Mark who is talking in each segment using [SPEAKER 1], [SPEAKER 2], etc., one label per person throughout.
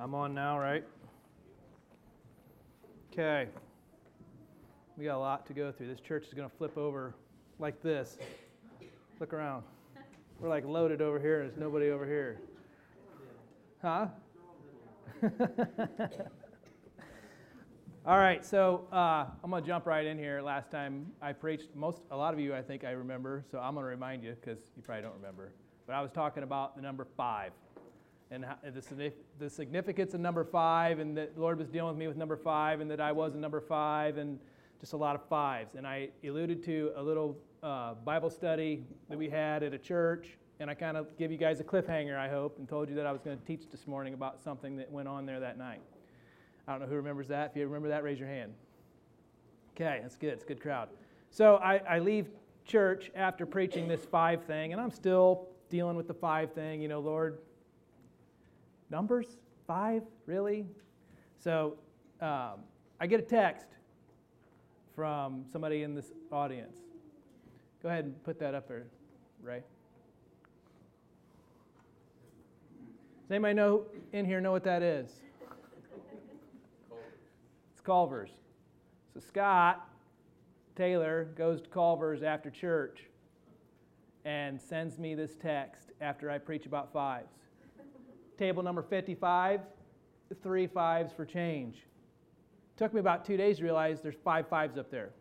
[SPEAKER 1] I'm on now, right? Okay. We got a lot to go through. This church is going to flip over like this. Look around. We're like loaded over here and there's nobody over here. Huh? All right, so I'm going to jump right in here. Last time I preached, a lot of you I think I remember, so I'm going to remind you because you probably don't remember. But I was talking about the number 5 and the significance of number 5, and that the Lord was dealing with me with number 5, and that I was a number 5, and just a lot of 5s. And I alluded to a little Bible study that we had at a church, and I kind of gave you guys a cliffhanger, I hope, and told you that I was going to teach this morning about something that went on there that night. I don't know who remembers that. If you remember that, raise your hand. Okay, that's good. It's a good crowd. So I leave church after preaching this 5 thing, and I'm still dealing with the 5 thing. You know, Lord, numbers? 5? Really? So I get a text from somebody in this audience. Go ahead and put that up there, Ray. Does anybody in here know what that is? It's Culver's. So Scott Taylor goes to Culver's after church and sends me this text after I preach about 5s. Table number 55, 3 5s for change. Took me about 2 days to realize there's 5 5s up there.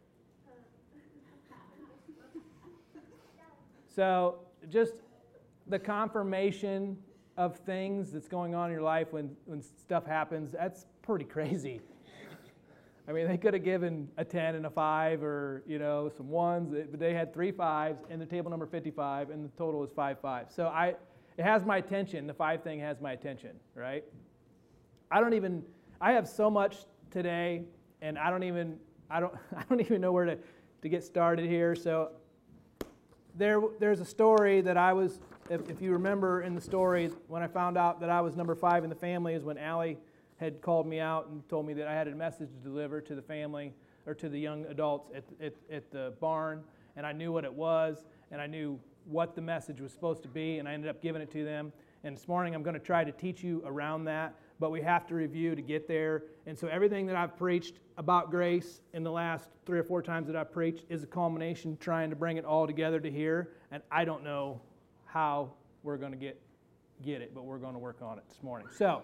[SPEAKER 1] So just the confirmation of things that's going on in your life when stuff happens, that's pretty crazy. I mean, they could have given a 10 and a 5 or, you know, some 1s, but they had 3 5s and the table number 55, and the total is 5 5. So it has my attention. The 5 thing has my attention, right? I have so much today, and I don't even know where to get started here. So there's a story that I was, if you remember in the story, when I found out that I was number 5 in the family is when Allie had called me out and told me that I had a message to deliver to the family, or to the young adults at the barn, and I knew what it was, and I knew what the message was supposed to be, and I ended up giving it to them. And this morning I'm going to try to teach you around that, but we have to review to get there. And so everything that I've preached about grace in the last 3 or 4 times that I've preached is a culmination trying to bring it all together to here, and I don't know how we're going to get it, but we're going to work on it this morning. So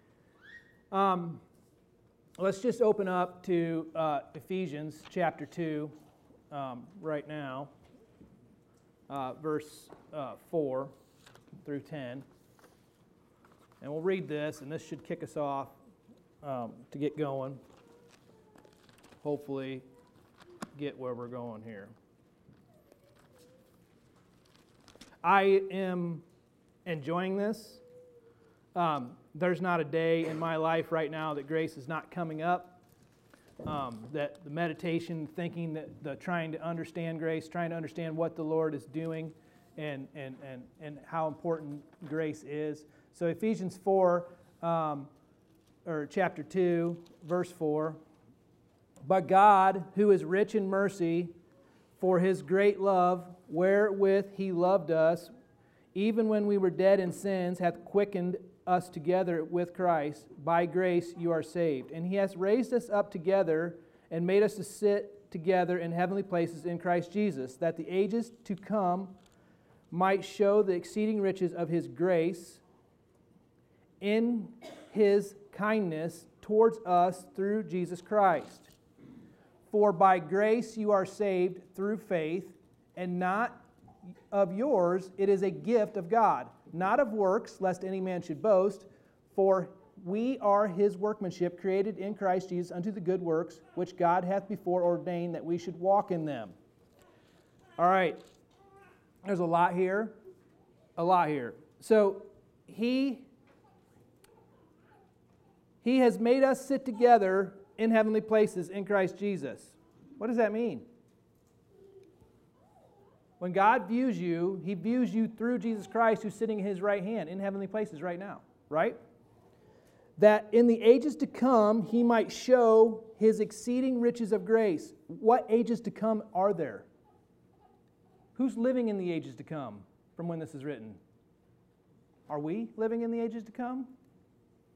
[SPEAKER 1] let's just open up to Ephesians chapter 2 right now, verse 4 through 10. And we'll read this, and this should kick us off to get going. Hopefully get where we're going here. I am enjoying this. There's not a day in my life right now that grace is not coming up, that the meditation, thinking, that the trying to understand grace, trying to understand what the Lord is doing and how important grace is. So Ephesians 4, or chapter 2, verse 4, "But God, who is rich in mercy, for His great love, wherewith He loved us, even when we were dead in sins, hath quickened us together with Christ. By grace you are saved. And He has raised us up together and made us to sit together in heavenly places in Christ Jesus, that the ages to come might show the exceeding riches of His grace in His kindness towards us through Jesus Christ. For by grace you are saved through faith, and not of yours, it is a gift of God, not of works, lest any man should boast. For we are His workmanship, created in Christ Jesus unto the good works, which God hath before ordained that we should walk in them." All right, there's a lot here. So He has made us sit together in heavenly places in Christ Jesus. What does that mean? When God views you, He views you through Jesus Christ, who's sitting at His right hand in heavenly places right now, right? That in the ages to come, He might show His exceeding riches of grace. What ages to come are there? Who's living in the ages to come from when this is written? Are we living in the ages to come?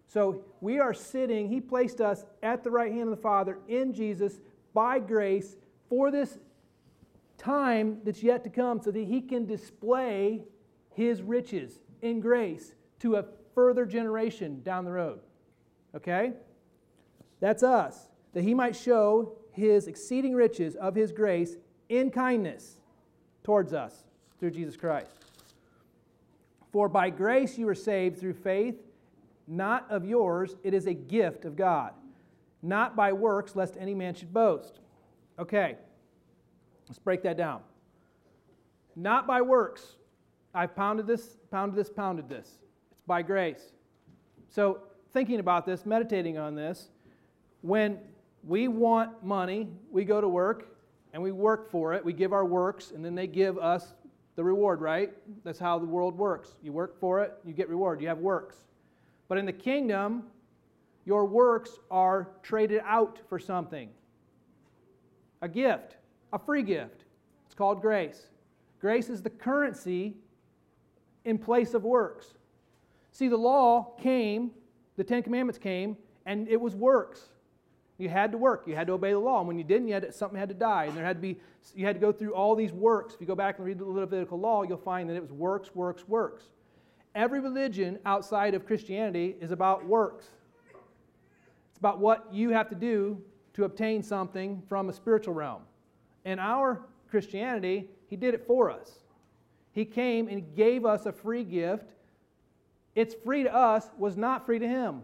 [SPEAKER 1] So we are sitting, He placed us at the right hand of the Father in Jesus by grace for this time that's yet to come so that He can display His riches in grace to a further generation down the road. Okay? That's us. That He might show His exceeding riches of His grace in kindness towards us through Jesus Christ. For by grace you are saved through faith, not of yours, it is a gift of God, not by works, lest any man should boast. Okay, let's break that down. Not by works. I've pounded this. It's by grace. So, thinking about this, meditating on this, when we want money, we go to work and we work for it. We give our works, and then they give us the reward, right? That's how the world works. You work for it, you get reward. You have works. But in the kingdom, your works are traded out for something. A gift, a free gift. It's called grace. Grace is the currency in place of works. See, the law came, the Ten Commandments came, and it was works. You had to work. You had to obey the law. And when you didn't, something had to die. And you had to go through all these works. If you go back and read the Levitical law, you'll find that it was works, works, works. Every religion outside of Christianity is about works. It's about what you have to do to obtain something from a spiritual realm. In our Christianity, He did it for us. He came and He gave us a free gift. It's free to us, was not free to Him.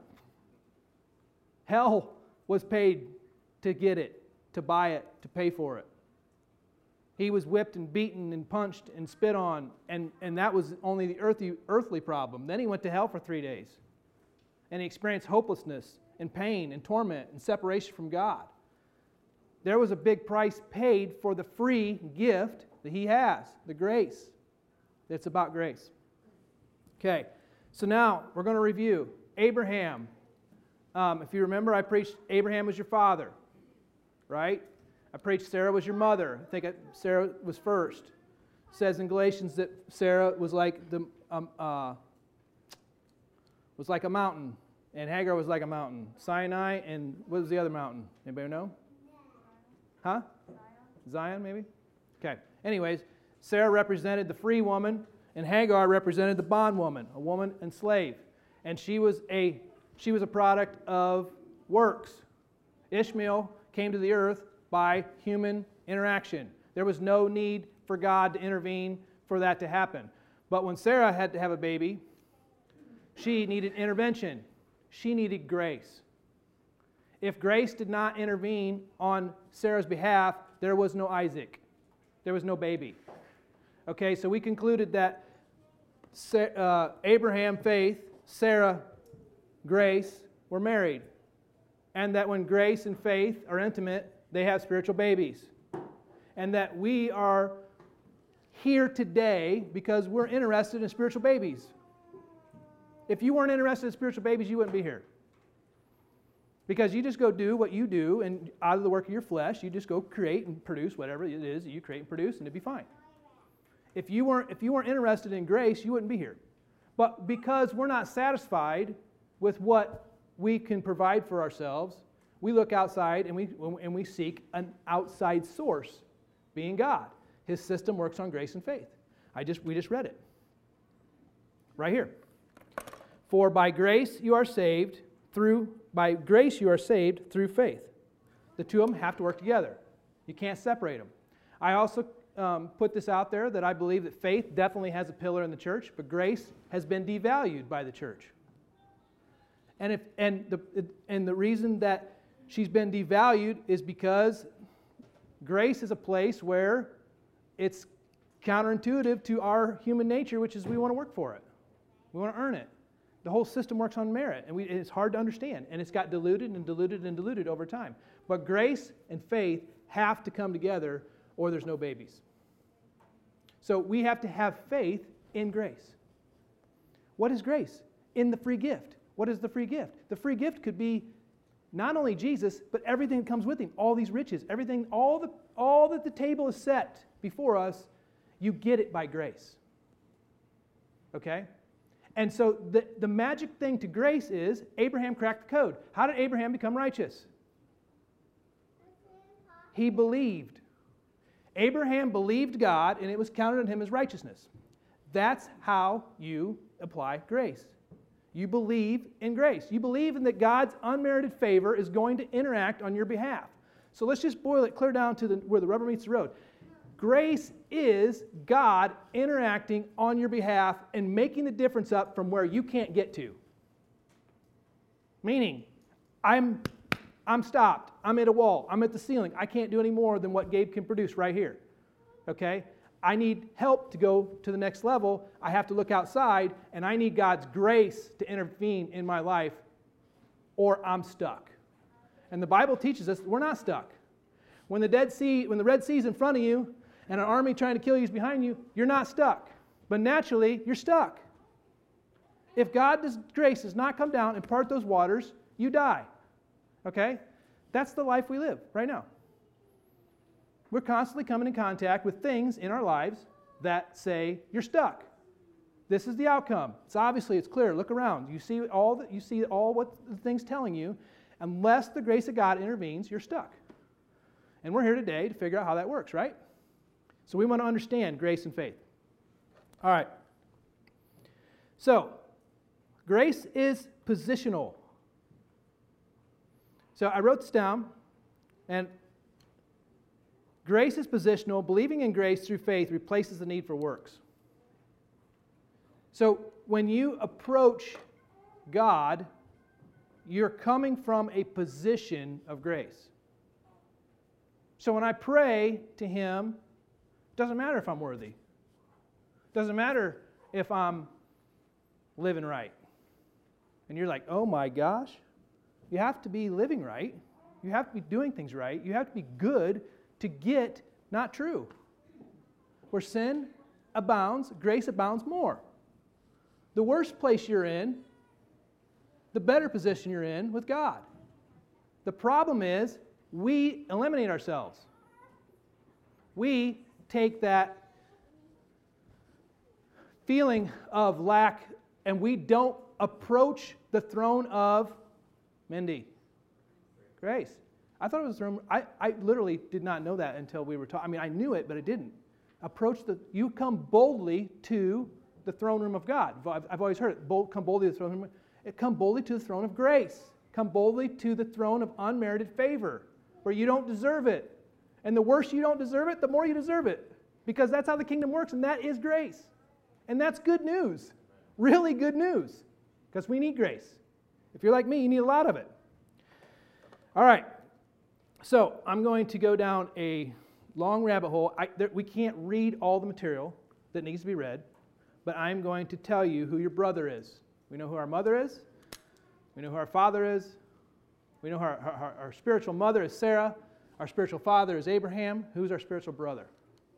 [SPEAKER 1] Hell was paid to get it, to buy it, to pay for it. He was whipped and beaten and punched and spit on, and that was only the earthly problem. Then He went to hell for 3 days, and He experienced hopelessness and pain and torment and separation from God. There was a big price paid for the free gift that He has, the grace. It's about grace. Okay, so now we're going to review Abraham. If you remember, I preached Abraham was your father, right? I preached Sarah was your mother. I think Sarah was first. It says in Galatians that Sarah was like a mountain, and Hagar was like a mountain. Sinai, and what was the other mountain? Anybody know? Huh? Zion, maybe? Okay. Anyways, Sarah represented the free woman, and Hagar represented the bondwoman, a woman and slave. And she was a product of works. Ishmael came to the earth by human interaction. There was no need for God to intervene for that to happen. But when Sarah had to have a baby, she needed intervention. She needed grace. If grace did not intervene on Sarah's behalf, there was no Isaac. There was no baby. Okay, so we concluded that Abraham, faith, Sarah, grace, were married. And that when grace and faith are intimate, they have spiritual babies. And that we are here today because we're interested in spiritual babies. If you weren't interested in spiritual babies, you wouldn't be here. Because you just go do what you do, and out of the work of your flesh, you just go create and produce whatever it is that you create and produce, and it'd be fine. If you weren't interested in grace, you wouldn't be here. But because we're not satisfied with what we can provide for ourselves, we look outside and we seek an outside source, being God. His system works on grace and faith. We just read it. Right here. For by grace you are saved through faith. The two of them have to work together. You can't separate them. I also put this out there that I believe that faith definitely has a pillar in the church, but grace has been devalued by the church. And the reason that she's been devalued is because grace is a place where it's counterintuitive to our human nature, which is we want to work for it. We want to earn it. The whole system works on merit, and it's hard to understand, and it's got diluted and diluted and diluted over time. But grace and faith have to come together, or there's no babies. So we have to have faith in grace. What is grace? In the free gift. What is the free gift? The free gift could be not only Jesus, but everything that comes with Him, all these riches, everything, all that the table is set before us, you get it by grace. Okay? And so the magic thing to grace is Abraham cracked the code. How did Abraham become righteous? He believed. Abraham believed God, and it was counted on him as righteousness. That's how you apply grace. You believe in grace. You believe in that God's unmerited favor is going to interact on your behalf. So let's just boil it clear down to where the rubber meets the road. Grace is God interacting on your behalf and making the difference up from where you can't get to. Meaning, I'm stopped. I'm at a wall. I'm at the ceiling. I can't do any more than what Gabe can produce right here. Okay? I need help to go to the next level. I have to look outside, and I need God's grace to intervene in my life, or I'm stuck. And the Bible teaches us we're not stuck. When the Red Sea is in front of you, and an army trying to kill you is behind you, you're not stuck. But naturally, you're stuck. If God's grace does not come down and part those waters, you die. Okay? That's the life we live right now. We're constantly coming in contact with things in our lives that say, you're stuck. This is the outcome. It's clear. Look around. You see all what the thing's telling you. Unless the grace of God intervenes, you're stuck. And we're here today to figure out how that works, right? So we want to understand grace and faith. All right. So, grace is positional. So I wrote this down, and grace is positional. Believing in grace through faith replaces the need for works. So when you approach God, you're coming from a position of grace. So when I pray to Him, it doesn't matter if I'm worthy. It doesn't matter if I'm living right. And you're like, oh my gosh. You have to be living right. You have to be doing things right. You have to be good to get not true. Where sin abounds, grace abounds more. The worse place you're in, the better position you're in with God. The problem is we eliminate ourselves. We take that feeling of lack and we don't approach the throne of Mindy. Grace. I thought it was the throne. I literally did not know that until we were talking. I mean, I knew it, but I didn't. You come boldly to the throne room of God. I've always heard it. Come boldly to the throne room. Come boldly to the throne of grace. Come boldly to the throne of unmerited favor, where you don't deserve it. And the worse you don't deserve it, the more you deserve it. Because that's how the kingdom works, and that is grace. And that's good news. Really good news. Because we need grace. If you're like me, you need a lot of it. All right. So I'm going to go down a long rabbit hole. We can't read all the material that needs to be read, but I'm going to tell you who your brother is. We know who our mother is. We know who our father is. We know who our spiritual mother is Sarah. Our spiritual father is Abraham. Who's our spiritual brother?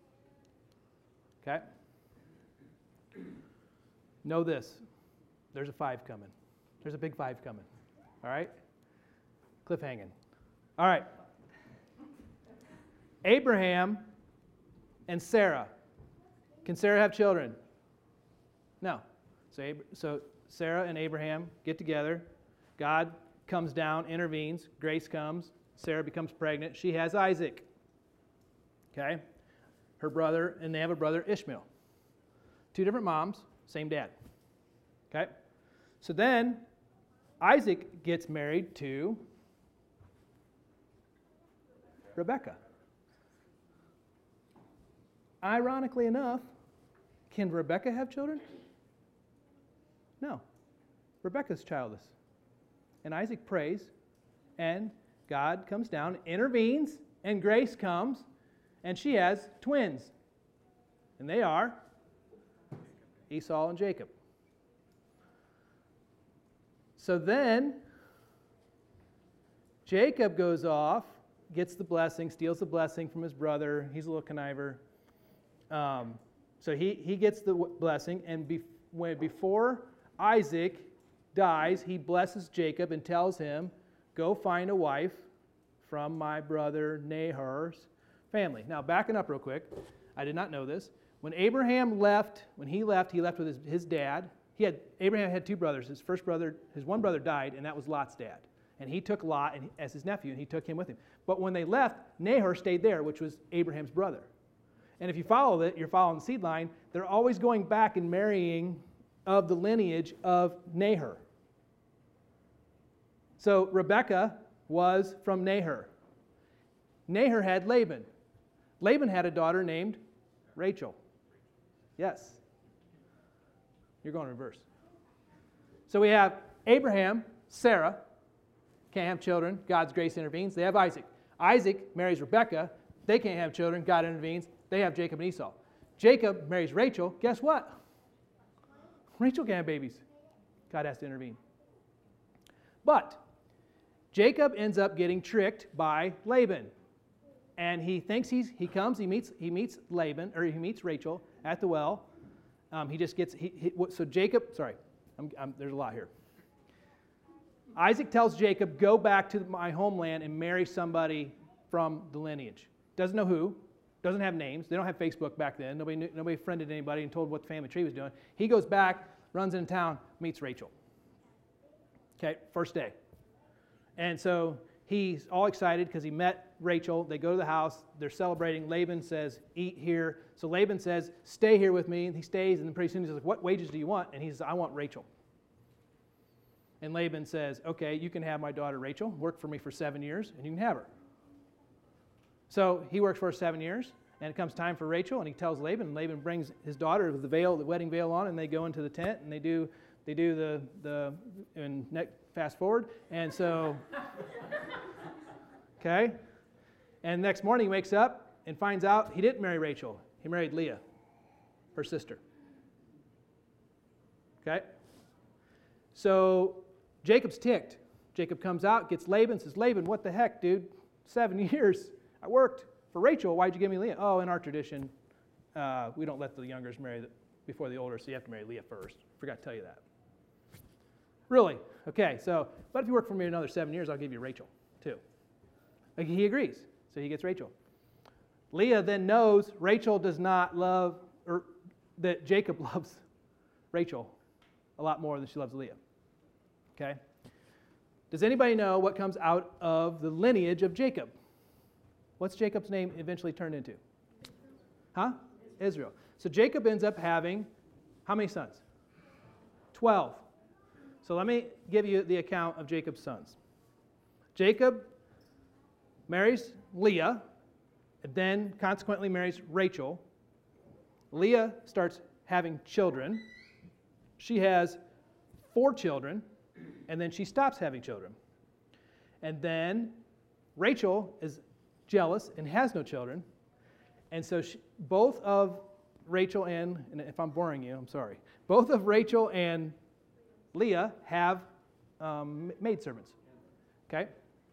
[SPEAKER 1] Okay? Know this. There's a 5 coming. There's a big 5 coming. All right? Cliffhanging. All right. Abraham and Sarah. Can Sarah have children? No. So Sarah and Abraham get together. God comes down, intervenes. Grace comes. Sarah becomes pregnant. She has Isaac. Okay? Her brother, and they have a brother, Ishmael. 2 different moms, same dad. Okay? So then Isaac gets married to Rebekah. Ironically enough, can Rebekah have children? No. Rebekah's childless. And Isaac prays, and God comes down, intervenes, and grace comes, and she has twins. And they are Esau and Jacob. So then, Jacob goes off, gets the blessing, steals the blessing from his brother. He's a little conniver. So he gets the blessing, and before Isaac dies, he blesses Jacob and tells him, go find a wife from my brother Nahor's family. Now, backing up real quick, I did not know this. When Abraham left, he left with his dad. Abraham had two brothers. His one brother died, and that was Lot's dad. And he took Lot as his nephew, and he took him with him. But when they left, Nahor stayed there, which was Abraham's brother. And if you follow it, you're following the seed line, they're always going back and marrying of the lineage of Nahor. So Rebekah was from Nahor. Nahor had Laban. Laban had a daughter named Rachel. Yes. You're going reverse. So we have Abraham, Sarah, can't have children. God's grace intervenes. They have Isaac. Isaac marries Rebekah. They can't have children. God intervenes. They have Jacob and Esau. Jacob marries Rachel. Guess what? Rachel can't have babies. God has to intervene. But Jacob ends up getting tricked by Laban. And he thinks he meets Laban, or he meets Rachel at the well. There's a lot here. Isaac tells Jacob, go back to my homeland and marry somebody from the lineage. Doesn't know who, doesn't have names. They don't have Facebook back then. Nobody friended anybody and told what the family tree was doing. He goes back, runs into town, meets Rachel. Okay, first day. And so he's all excited because he met Rachel. They go to the house. They're celebrating. Laban says, eat here. So Laban says, stay here with me. And he stays. And then pretty soon he's like, what wages do you want? And he says, I want Rachel. And Laban says, okay, you can have my daughter Rachel. Work for me for 7 years, and you can have her. So he works for her 7 years. And it comes time for Rachel, and he tells Laban. And Laban brings his daughter with the wedding veil on, and they go into the tent, and they do fast forward. And so, okay. And next morning he wakes up and finds out he didn't marry Rachel. He married Leah, her sister. Okay. So Jacob's ticked. Jacob comes out, gets Laban, says, Laban, what the heck, dude? 7 years. I worked for Rachel. Why'd you give me Leah? Oh, in our tradition, we don't let the youngers marry before the older, so you have to marry Leah first. Forgot to tell you that. Really? Okay, but if you work for me another 7 years, I'll give you Rachel, too. He agrees, so he gets Rachel. Leah then knows Rachel does not love, or that Jacob loves Rachel a lot more than she loves Leah. Okay? Does anybody know what comes out of the lineage of Jacob? What's Jacob's name eventually turned into? Huh? Israel. So Jacob ends up having how many sons? 12. So let me give you the account of Jacob's sons. Jacob marries Leah, and then consequently marries Rachel. Leah starts having children. She has 4 children, and then she stops having children. And then Rachel is jealous and has no children. And so both of Rachel and if I'm boring you, I'm sorry. Both of Rachel and Leah have maidservants. Okay?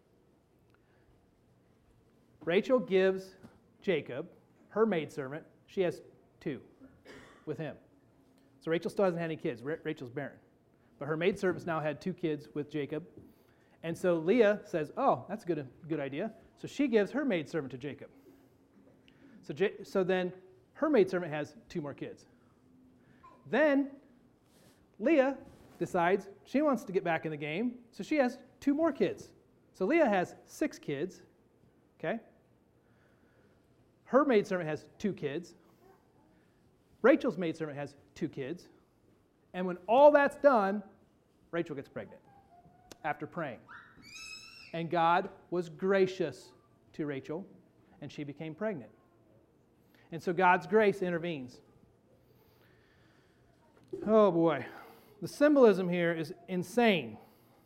[SPEAKER 1] Rachel gives Jacob her maidservant. She has 2 with him. So Rachel still hasn't had any kids. Rachel's barren. But her maidservants now had 2 kids with Jacob. And so Leah says, oh, that's a good idea. So she gives her maidservant to Jacob. So then her maidservant has 2 more kids. Then Leah decides she wants to get back in the game, so she has 2 more kids. So Leah has 6 kids. Okay? Her maidservant has 2 kids. Rachel's maidservant has 2 kids. And when all that's done, Rachel gets pregnant after praying. And God was gracious to Rachel, and she became pregnant. And so God's grace intervenes. Oh boy. The symbolism here is insane.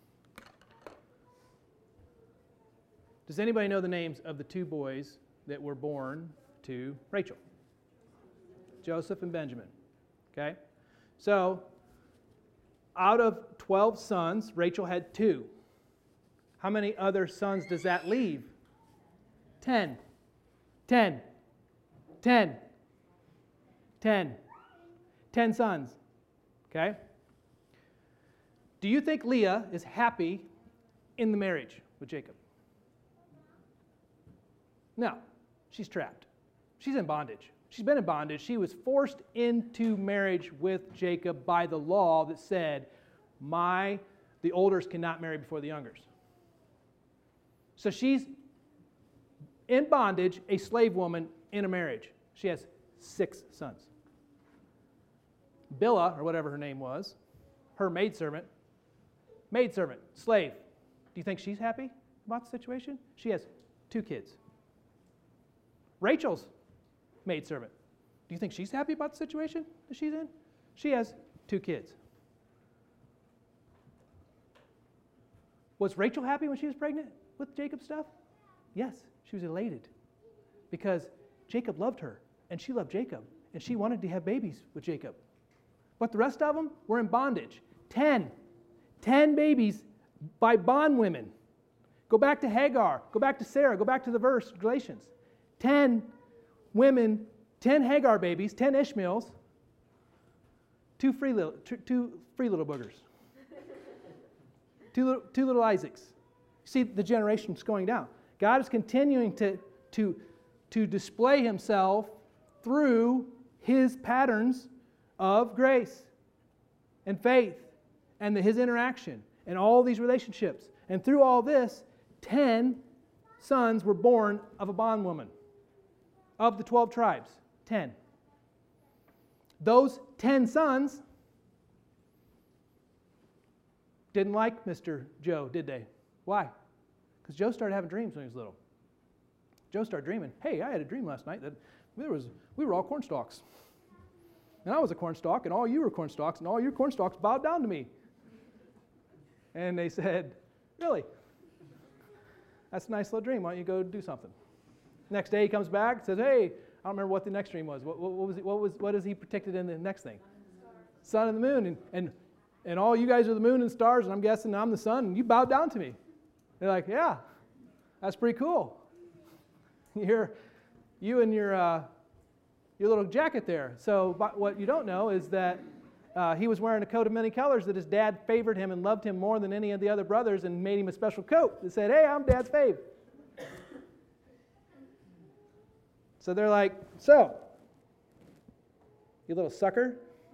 [SPEAKER 1] Does anybody know the names of the 2 boys that were born to Rachel? Joseph and Benjamin. Okay? So, out of 12 sons, Rachel had 2. How many other sons does that leave? 10. 10. 10. 10. 10 sons. Okay? Do you think Leah is happy in the marriage with Jacob? No. She's trapped. She's in bondage. She's been in bondage. She was forced into marriage with Jacob by the law that said, the olders cannot marry before the youngers. So she's in bondage, a slave woman in a marriage. She has 6 sons. Bilhah, or whatever her name was, her maidservant, slave. Do you think she's happy about the situation? She has 2 kids. Rachel's maidservant. Do you think she's happy about the situation that she's in? She has 2 kids. Was Rachel happy when she was pregnant with Jacob's stuff? Yes, she was elated because Jacob loved her and she loved Jacob and she wanted to have babies with Jacob. But the rest of them were in bondage. 10 babies by bondwomen. Go back to Hagar. Go back to Sarah. Go back to the verse, Galatians. 10 women, 10 Hagar babies, 10 Ishmaels, 2 free little boogers. Two little Isaacs. See, the generation's going down. God is continuing to display himself through his patterns of grace and faith and his interaction and all these relationships. And through all this, 10 sons were born of a bondwoman. Of the 12 tribes, 10. Those 10 sons didn't like Mr. Joe, did they? Why? Because Joe started having dreams when he was little. Joe started dreaming, hey, I had a dream last night that we were all corn stalks. And I was a corn stalk, and all you were corn stalks, and all your corn stalks bowed down to me. And they said, really? That's a nice little dream. Why don't you go do something? Next day he comes back and says, hey, I don't remember what the next dream was. What is he predicted in the next thing? Sun and the moon. And all you guys are the moon and stars, and I'm guessing I'm the sun, and you bowed down to me. They're like, yeah, that's pretty cool. You and your little jacket there. So what you don't know is that he was wearing a coat of many colors that his dad favored him and loved him more than any of the other brothers and made him a special coat that said, hey, I'm Dad's fave. So they're like, so, you little sucker.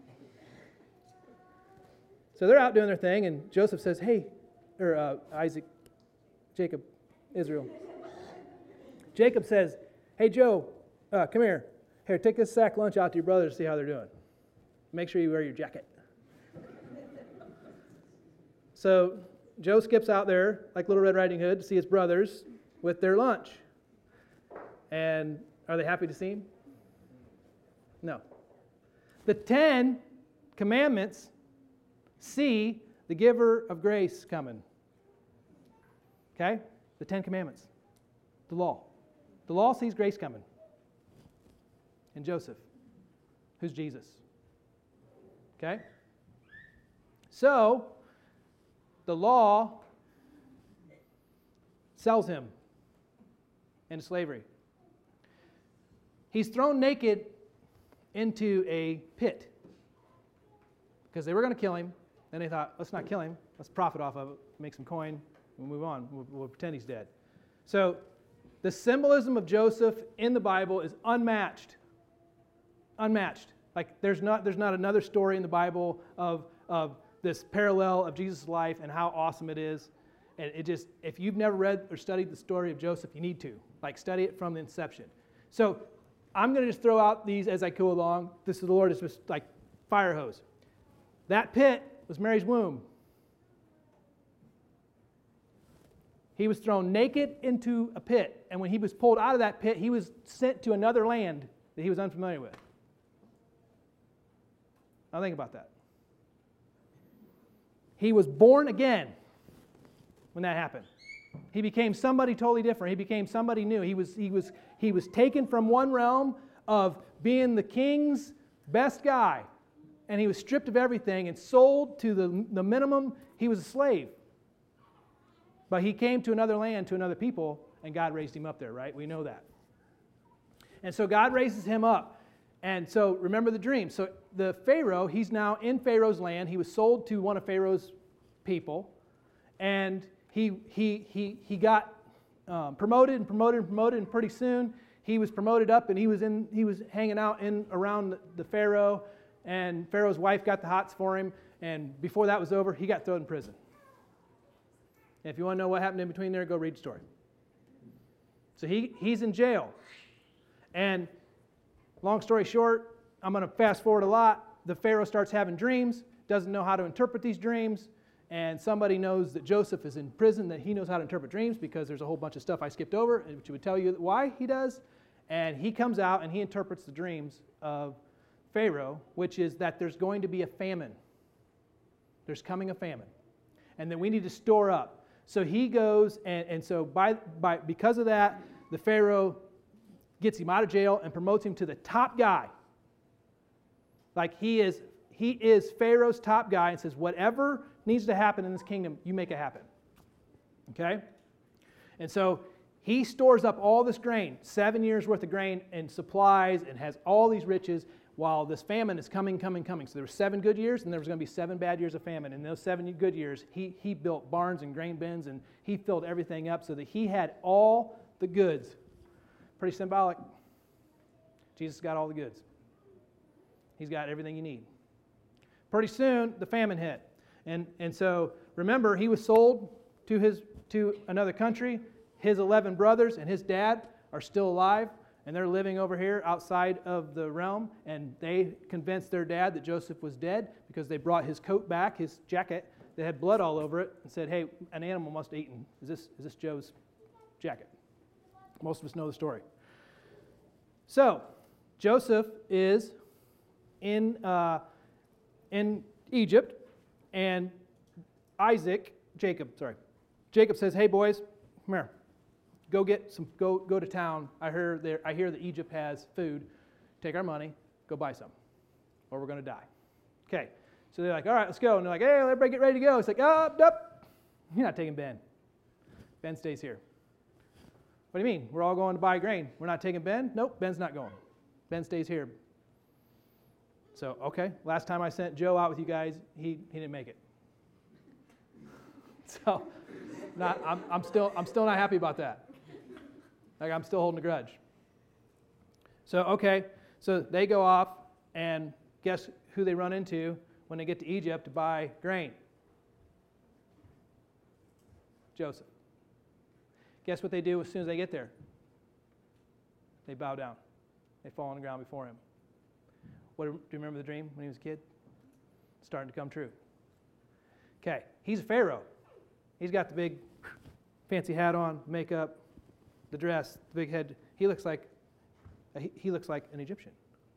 [SPEAKER 1] So they're out doing their thing, and Joseph says, hey, or Jacob, Israel. Jacob says, hey, Joe, come here. Here, take this sack lunch out to your brothers to see how they're doing. Make sure you wear your jacket. So Joe skips out there like Little Red Riding Hood to see his brothers with their lunch. And are they happy to see him? No. The 10 commandments see the giver of grace coming. Okay? The 10 commandments. The law. The law sees grace coming. And Joseph, who's Jesus. Okay? So, the law sells him into slavery. He's thrown naked into a pit because they were going to kill him. And they thought, let's not kill him. Let's profit off of it, make some coin, we'll move on. We'll pretend he's dead. So the symbolism of Joseph in the Bible is unmatched. Unmatched. Like there's not another story in the Bible of this parallel of Jesus' life and how awesome it is. And it just, if you've never read or studied the story of Joseph, you need to. Like study it from the inception. So I'm going to just throw out these as I go along. This is the Lord is just like fire hose. That pit was Mary's womb. He was thrown naked into a pit. And when he was pulled out of that pit, he was sent to another land that he was unfamiliar with. Now think about that. He was born again when that happened. He became somebody totally different. He became somebody new. He was taken from one realm of being the king's best guy, and he was stripped of everything and sold to the minimum. He was a slave. But he came to another land, to another people, and God raised him up there, right? We know that. And so God raises him up. And so remember the dream. So the Pharaoh, he's now in Pharaoh's land. He was sold to one of Pharaoh's people. And he got promoted, and pretty soon he was promoted up, and he was hanging out around the Pharaoh, and Pharaoh's wife got the hots for him, and before that was over, he got thrown in prison. And if you want to know what happened in between there, go read the story. So he's in jail. And long story short, I'm going to fast forward a lot. The Pharaoh starts having dreams, doesn't know how to interpret these dreams, and somebody knows that Joseph is in prison, that he knows how to interpret dreams, because there's a whole bunch of stuff I skipped over, which would tell you why he does. And he comes out and he interprets the dreams of Pharaoh, which is that there's going to be a famine. There's coming a famine. And that we need to store up. So he goes, and so because of that, the Pharaoh gets him out of jail and promotes him to the top guy. Like he is Pharaoh's top guy, and says, whatever needs to happen in this kingdom, you make it happen. Okay? And so he stores up all this grain, 7 years worth of grain and supplies, and has all these riches while this famine is coming. So there were 7 good years, and there was going to be 7 bad years of famine. In those 7 good years, he built barns and grain bins, and he filled everything up so that he had all the goods. Pretty symbolic. Jesus got all the goods. He's got everything you need. Pretty soon, the famine hit. And so, remember, he was sold to another country. His 11 brothers and his dad are still alive, and they're living over here outside of the realm, and they convinced their dad that Joseph was dead because they brought his coat back, his jacket, that had blood all over it, and said, hey, an animal must have eaten. Is this Joe's jacket? Most of us know the story. So, Joseph is in Egypt, and Jacob says, hey boys, come here. Go to town. I hear that Egypt has food. Take our money, go buy some, or we're going to die. Okay, so they're like, all right, let's go. And they're like, hey, everybody get ready to go. It's like, up. You're not taking Ben. Ben stays here. What do you mean? We're all going to buy grain. We're not taking Ben? Nope, Ben's not going. Ben stays here. So, okay, last time I sent Joe out with you guys, he didn't make it. So, I'm still not happy about that. Like, I'm still holding a grudge. So, okay, so they go off, and guess who they run into when they get to Egypt to buy grain? Joseph. Guess what they do as soon as they get there? They bow down. They fall on the ground before him. Do you remember the dream when he was a kid? It's starting to come true. Okay, he's a Pharaoh. He's got the big fancy hat on, makeup, the dress, the big head. He looks like an Egyptian.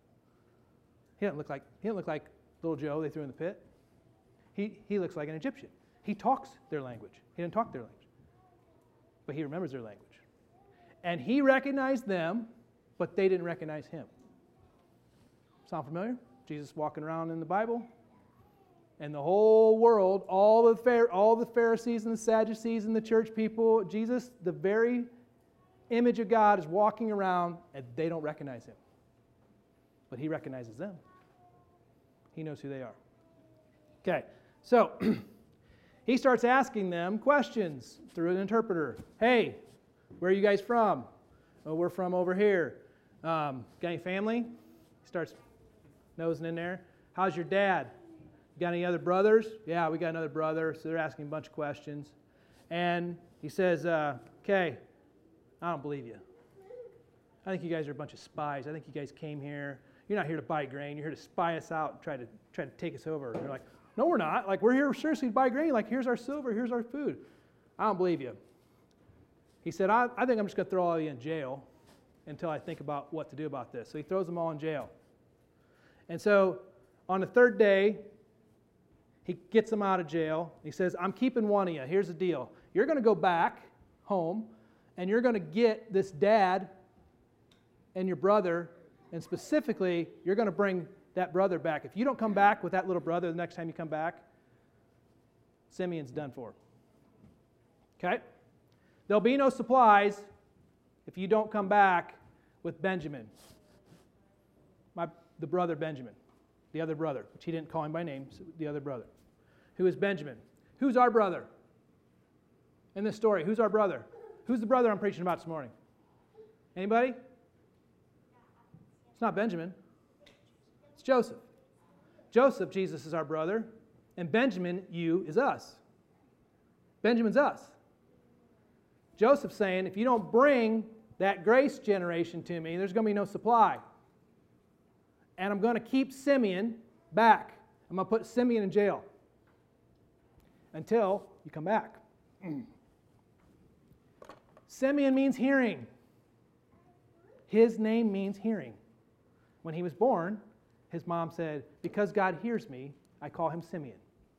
[SPEAKER 1] He doesn't look like little Joe they threw in the pit. He looks like an Egyptian. He talks their language. He didn't talk their language, but he remembers their language. And he recognized them, but they didn't recognize him. Sound familiar? Jesus walking around in the Bible, and the whole world, all the Pharisees and the Sadducees and the church people, Jesus, the very image of God, is walking around, and they don't recognize him. But he recognizes them. He knows who they are. Okay, so he starts asking them questions through an interpreter. Hey, where are you guys from? Oh, we're from over here. Got any family? He starts nosing in there. How's your dad? You got any other brothers? Yeah, we got another brother. So they're asking a bunch of questions. And he says, okay, I don't believe you. I think you guys are a bunch of spies. I think you guys came here. You're not here to buy grain. You're here to spy us out and try to take us over. And they're like, no, we're not. Like, we're here seriously to buy grain. Like, here's our silver. Here's our food. I don't believe you. He said, I think I'm just going to throw all of you in jail until I think about what to do about this. So he throws them all in jail. And so on the third day, he gets them out of jail. He says, I'm keeping one of you. Here's the deal. You're going to go back home, and you're going to get this dad and your brother, and specifically, you're going to bring that brother back. If you don't come back with that little brother the next time you come back, Simeon's done for. Okay? There'll be no supplies if you don't come back with Benjamin, the brother Benjamin, the other brother, which he didn't call him by name, so the other brother. Who is Benjamin? Who's our brother? In this story, who's our brother? Who's the brother I'm preaching about this morning? Anybody? It's not Benjamin. It's Joseph. Joseph, Jesus is our brother, and Benjamin, you, is us. Benjamin's us. Joseph's saying, if you don't bring that grace generation to me, there's going to be no supply. And I'm going to keep Simeon back. I'm going to put Simeon in jail until you come back. Simeon means hearing. His name means hearing. When he was born, his mom said, because God hears me, I call him Simeon.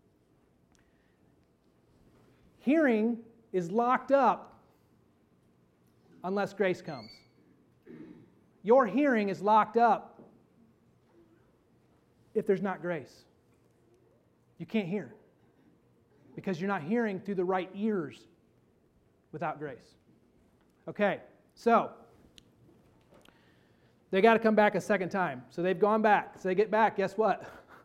[SPEAKER 1] Hearing is locked up unless grace comes. Your hearing is locked up if there's not grace. You can't hear because you're not hearing through the right ears without grace. Okay, so they got to come back a second time. So they've gone back. So they get back, guess what?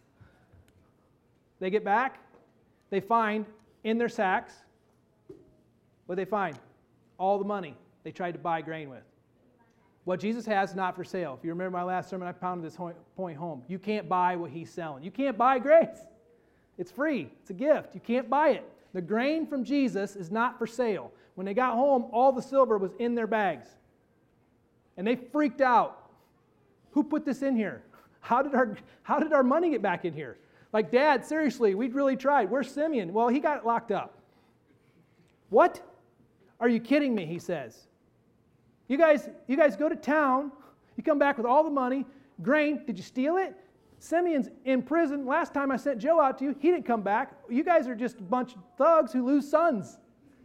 [SPEAKER 1] They get back, they find in their sacks, what they find? All the money they tried to buy grain with. What Jesus has is not for sale. If you remember my last sermon, I pounded this point home. You can't buy what he's selling. You can't buy grace. It's free. It's a gift. You can't buy it. The grain from Jesus is not for sale. When they got home, all the silver was in their bags. And they freaked out. Who put this in here? How did our money get back in here? Like, Dad, seriously, we'd really tried. Where's Simeon? Well, he got locked up. What? Are you kidding me? He says. You guys go to town. You come back with all the money. Grain, did you steal it? Simeon's in prison. Last time I sent Joe out to you, he didn't come back. You guys are just a bunch of thugs who lose sons.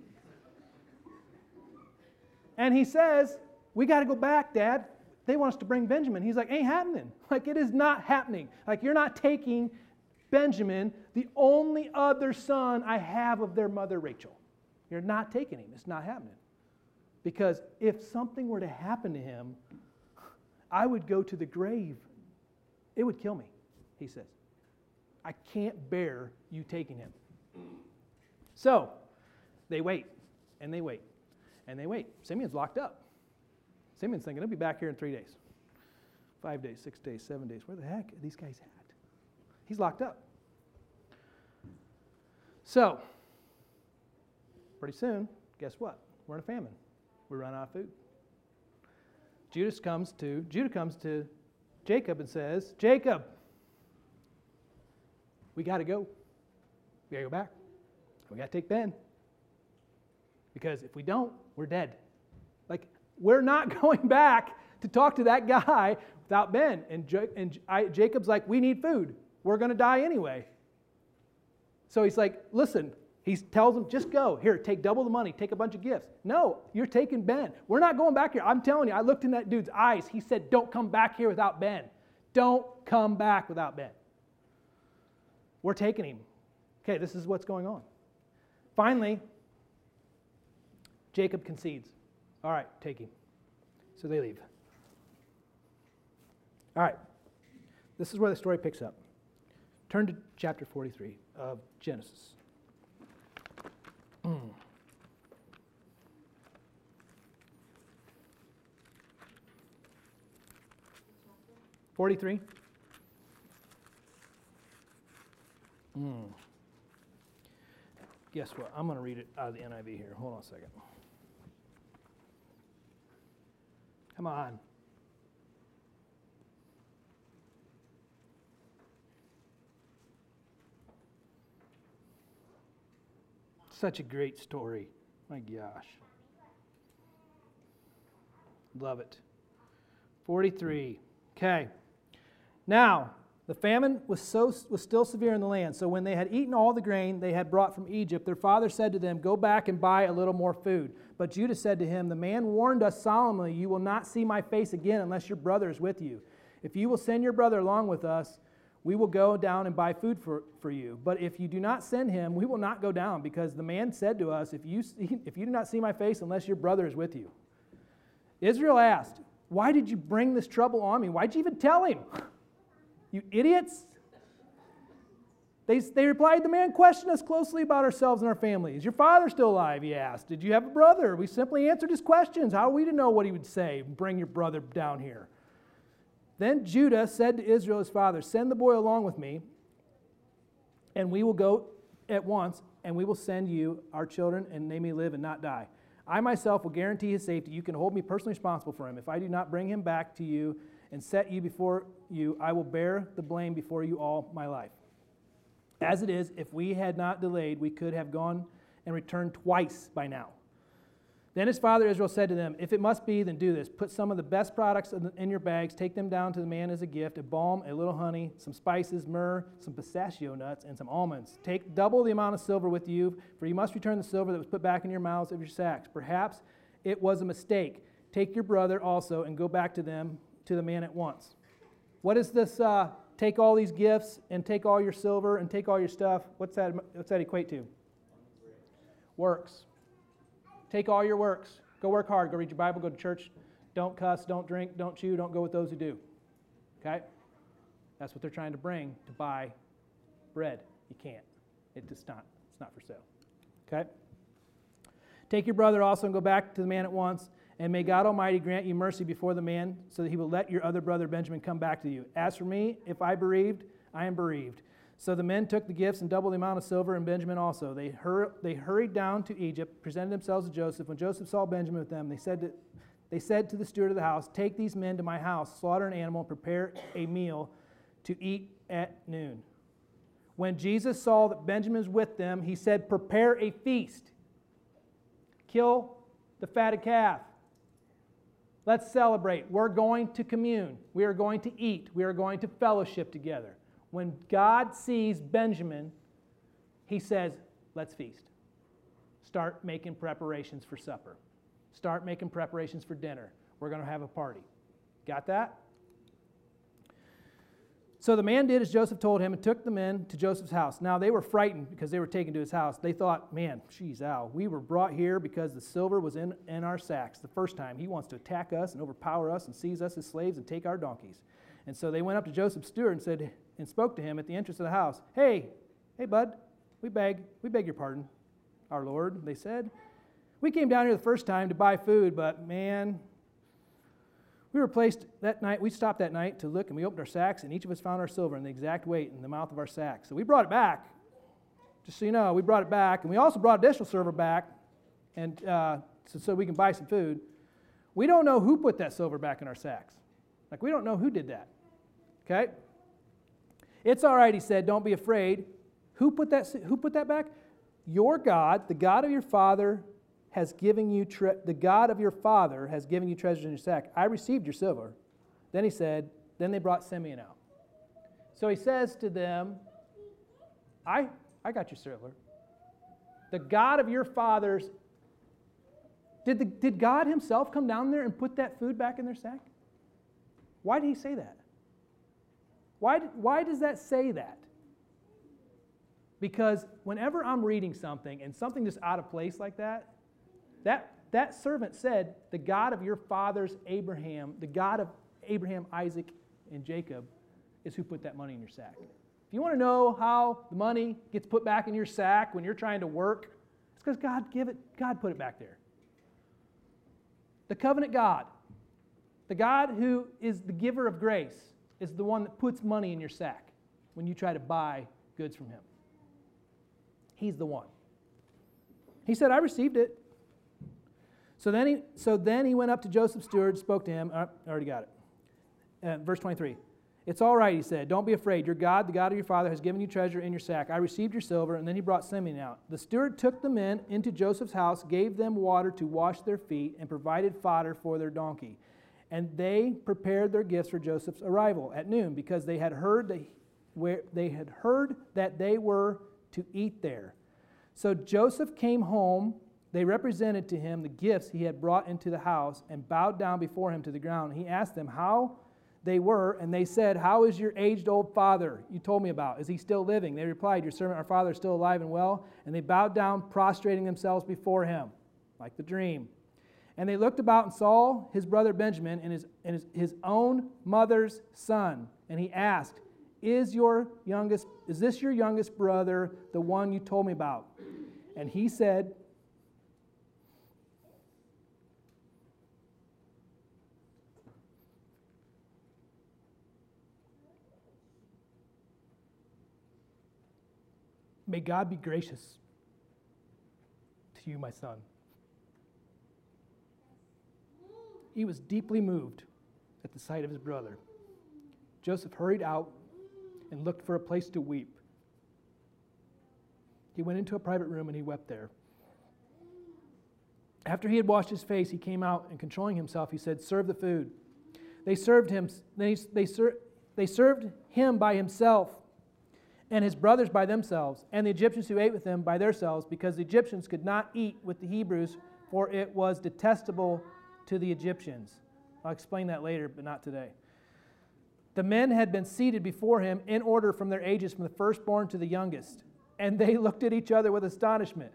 [SPEAKER 1] And he says, we got to go back, Dad. They want us to bring Benjamin. He's like, ain't happening. Like, it is not happening. Like, you're not taking Benjamin, the only other son I have of their mother, Rachel. You're not taking him. It's not happening. Because if something were to happen to him, I would go to the grave. It would kill me, he says. I can't bear you taking him. So they wait, and they wait, and they wait. Simeon's locked up. Simeon's thinking, he'll be back here in 3 days, 5 days, 6 days, 7 days. Where the heck are these guys at? He's locked up. So, pretty soon, guess what? We're in a famine. We run out of food. Judah comes to Jacob and says, Jacob, we got to go. We got to go back. We got to take Ben. Because if we don't, we're dead. Like, we're not going back to talk to that guy without Ben. And Jacob's like, we need food. We're going to die anyway. So he's like, listen. He tells them, just go. Here, take double the money. Take a bunch of gifts. No, you're taking Ben. We're not going back here. I'm telling you, I looked in that dude's eyes. He said, don't come back here without Ben. Don't come back without Ben. We're taking him. Okay, this is what's going on. Finally, Jacob concedes. All right, take him. So they leave. All right, this is where the story picks up. Turn to chapter 43 of Genesis. 43. Guess what? I'm going to read it out of the NIV here. Hold on a second. Come on. Such a great story. My gosh. Love it. 43. Okay. Now, the famine was still severe in the land. So when they had eaten all the grain they had brought from Egypt, their father said to them, go back and buy a little more food. But Judah said to him, the man warned us solemnly, you will not see my face again unless your brother is with you. If you will send your brother along with us, we will go down and buy food for you. But if you do not send him, we will not go down, because the man said to us, if you do not see my face unless your brother is with you. Israel asked, why did you bring this trouble on me? Why did you even tell him? You idiots. They replied, the man questioned us closely about ourselves and our family. Is your father still alive? He asked. Did you have a brother? We simply answered his questions. How are we to know what he would say? Bring your brother down here. Then Judah said to Israel his father, send the boy along with me, and we will go at once, and we will send you our children, and they may live and not die. I myself will guarantee his safety. You can hold me personally responsible for him. If I do not bring him back to you and set you before you, I will bear the blame before you all my life. As it is, if we had not delayed, we could have gone and returned twice by now. Then his father Israel said to them, if it must be, then do this. Put some of the best products in your bags, take them down to the man as a gift, a balm, a little honey, some spices, myrrh, some pistachio nuts, and some almonds. Take double the amount of silver with you, for you must return the silver that was put back in your mouths of your sacks. Perhaps it was a mistake. Take your brother also and go back to the man at once. What is this, take all these gifts and take all your silver and take all your stuff? What's that equate to? Works. Take all your works. Go work hard. Go read your Bible. Go to church. Don't cuss. Don't drink. Don't chew. Don't go with those who do. Okay? That's what they're trying to bring to buy bread. You can't. It's not for sale. Okay? Take your brother also and go back to the man at once, and may God Almighty grant you mercy before the man, so that he will let your other brother Benjamin come back to you. As for me, if I bereaved, I am bereaved. So the men took the gifts and double the amount of silver, and Benjamin also. They hurried down to Egypt, presented themselves to Joseph. When Joseph saw Benjamin with them, they said to the steward of the house, take these men to my house, slaughter an animal, and prepare a meal to eat at noon. When Jesus saw that Benjamin was with them, he said, prepare a feast. Kill the fatted calf. Let's celebrate. We're going to commune. We are going to eat. We are going to fellowship together. When God sees Benjamin, he says, let's feast. Start making preparations for supper. Start making preparations for dinner. We're going to have a party. Got that? So the man did as Joseph told him and took the men to Joseph's house. Now they were frightened because they were taken to his house. They thought, man, geez, Al, we were brought here because the silver was in our sacks the first time. He wants to attack us and overpower us and seize us as slaves and take our donkeys. And so they went up to Joseph's steward and spoke to him at the entrance of the house. Hey, bud, we beg your pardon, our Lord, they said. We came down here the first time to buy food, but man, we stopped that night to look, and we opened our sacks, and each of us found our silver in the exact weight in the mouth of our sack. So we brought it back. Just so you know, we brought it back, and we also brought additional silver back, and so we can buy some food. We don't know who put that silver back in our sacks. Like, we don't know who did that. Okay? It's all right, he said, don't be afraid. Who put that back? Your God, the God of your father, has given you treasures in your sack. I received your silver. Then he said, then they brought Simeon out. So he says to them, I got your silver. The God of your fathers, did God himself come down there and put that food back in their sack? Why did he say that? Why does that say that? Because whenever I'm reading something and something just out of place like that servant said, the God of your fathers Abraham, the God of Abraham, Isaac, and Jacob is who put that money in your sack. If you want to know how the money gets put back in your sack when you're trying to work, it's because God put it back there. The covenant God, the God who is the giver of grace, is the one that puts money in your sack when you try to buy goods from him. He's the one. He said, I received it. So then he went up to Joseph's steward, spoke to him. I already got it. Verse 23. It's all right, he said. Don't be afraid. Your God, the God of your father, has given you treasure in your sack. I received your silver. And then he brought Simeon out. The steward took the men into Joseph's house, gave them water to wash their feet, and provided fodder for their donkey. And they prepared their gifts for Joseph's arrival at noon, because they had heard that they were to eat there. So Joseph came home. They represented to him the gifts he had brought into the house and bowed down before him to the ground. He asked them how they were, and they said, how is your aged old father you told me about? Is he still living? They replied, your servant, our father, is still alive and well. And they bowed down, prostrating themselves before him, like the dream. And they looked about and saw his brother Benjamin and his own mother's son. And he asked, Is this your youngest brother, the one you told me about? And he said, May God be gracious to you, my son. He was deeply moved at the sight of his brother. Joseph hurried out and looked for a place to weep. He went into a private room and he wept there. After he had washed his face, he came out and, controlling himself, he said, "Serve the food." They served him. They served him by himself, and his brothers by themselves, and the Egyptians who ate with him by themselves, because the Egyptians could not eat with the Hebrews, for it was detestable to the Egyptians. I'll explain that later, but not today. The men had been seated before him in order from their ages, from the firstborn to the youngest, and they looked at each other with astonishment.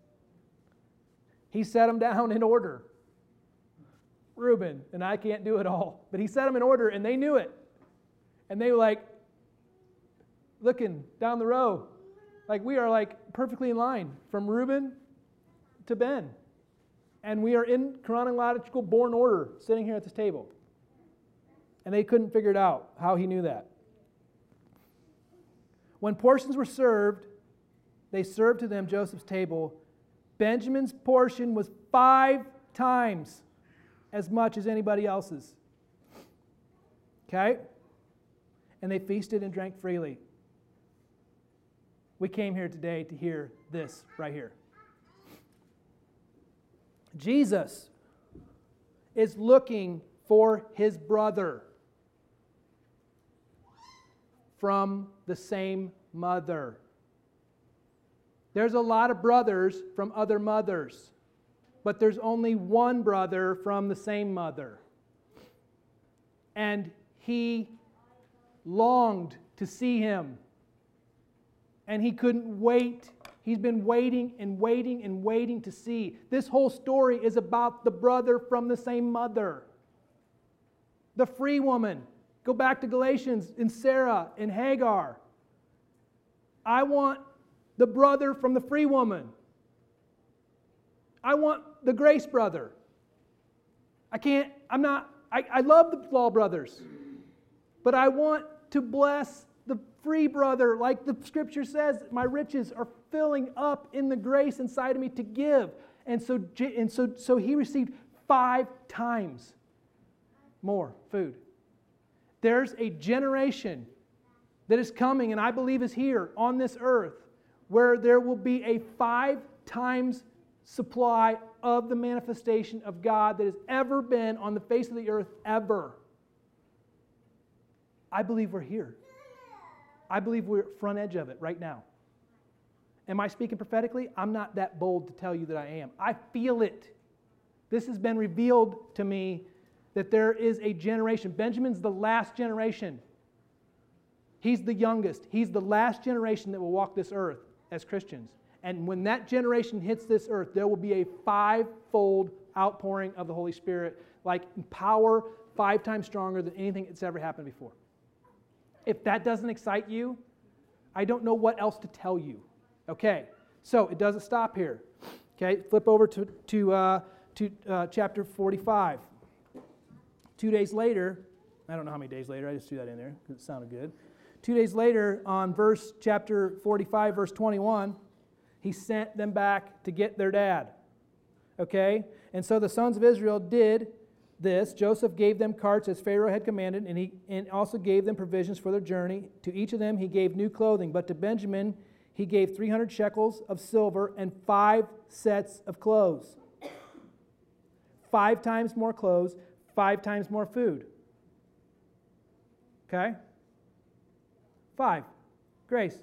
[SPEAKER 1] He set them down in order. Reuben, and I can't do it all, but he set them in order, and they knew it. And they were like looking down the row, like we are like perfectly in line from Reuben to Ben. And we are in chronological born order sitting here at this table. And they couldn't figure it out how he knew that. When portions were served, they served to them Joseph's table. Benjamin's portion was 5 times as much as anybody else's. Okay? And they feasted and drank freely. We came here today to hear this right here. Jesus is looking for his brother from the same mother. There's a lot of brothers from other mothers, but there's only one brother from the same mother. And he longed to see him, and he couldn't wait. He's been waiting and waiting and waiting to see. This whole story is about the brother from the same mother. The free woman. Go back to Galatians in Sarah and Hagar. I want the brother from the free woman. I want the grace brother. I love the law brothers, but I want to bless the free brother, like the scripture says, my riches are filling up in the grace inside of me to give. And so he received 5 times more food. There's a generation that is coming, and I believe is here on this earth, where there will be a 5 times supply of the manifestation of God that has ever been on the face of the earth ever. I believe we're here. I believe we're at front edge of it right now. Am I speaking prophetically? I'm not that bold to tell you that I am. I feel it. This has been revealed to me that there is a generation. Benjamin's the last generation. He's the youngest. He's the last generation that will walk this earth as Christians. And when that generation hits this earth, there will be a 5-fold outpouring of the Holy Spirit, like power 5 times stronger than anything that's ever happened before. If that doesn't excite you, I don't know what else to tell you. Okay, so it doesn't stop here. Okay, flip over to chapter 45. 2 days later, I don't know how many days later, I just threw that in there because it sounded good. 2 days later, on chapter 45, verse 21, he sent them back to get their dad. Okay, and so the sons of Israel did this. Joseph gave them carts as Pharaoh had commanded, and also gave them provisions for their journey. To each of them he gave new clothing, but to Benjamin he gave 300 shekels of silver and 5 sets of clothes. 5 times more clothes, 5 times more food. Okay? 5. Grace.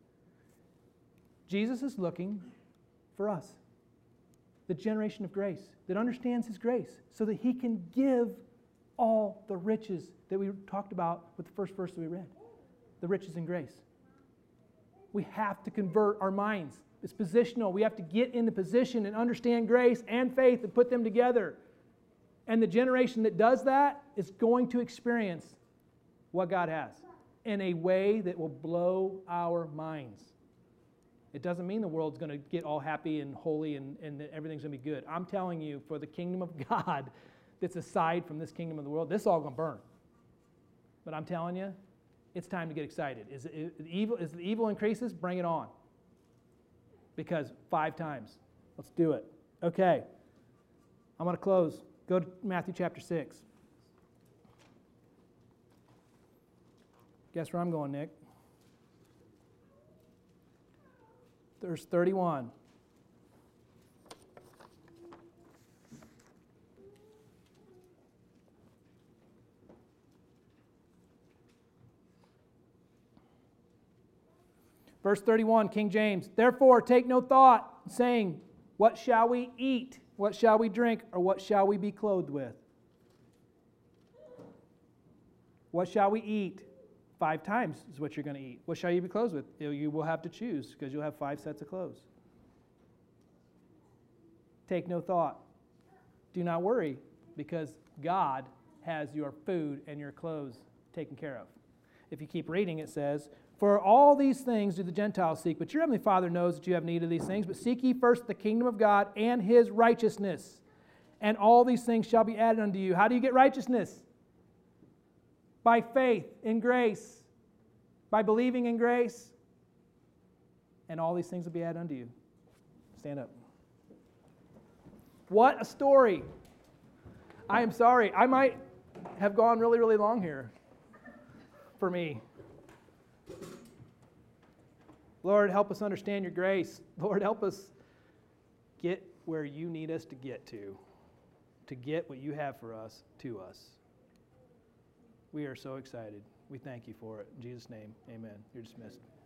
[SPEAKER 1] Jesus is looking for us. The generation of grace that understands his grace so that he can give all the riches that we talked about with the first verse that we read. The riches in grace. We have to convert our minds. It's positional. We have to get into position and understand grace and faith and put them together. And the generation that does that is going to experience what God has in a way that will blow our minds. It doesn't mean the world's going to get all happy and holy and that everything's going to be good. I'm telling you, for the kingdom of God that's aside from this kingdom of the world, this is all going to burn. But I'm telling you, it's time to get excited. As the evil increases, bring it on. Because 5 times. Let's do it. Okay. I'm going to close. Go to Matthew chapter 6. Guess where I'm going, Nick? Verse 31. Verse 31, King James. Therefore, take no thought, saying, what shall we eat? What shall we drink? Or what shall we be clothed with? What shall we eat? 5 times is what you're going to eat. What shall you be clothed with? You will have to choose because you'll have 5 sets of clothes. Take no thought. Do not worry because God has your food and your clothes taken care of. If you keep reading, it says, for all these things do the Gentiles seek, but your heavenly Father knows that you have need of these things. But seek ye first the kingdom of God and His righteousness, and all these things shall be added unto you. How do you get righteousness? By faith in grace, by believing in grace, and all these things will be added unto you. Stand up. What a story. I am sorry. I might have gone really, really long here for me. Lord, help us understand your grace. Lord, help us get where you need us to get what you have for us to us. We are so excited. We thank you for it. In Jesus' name, amen. You're dismissed.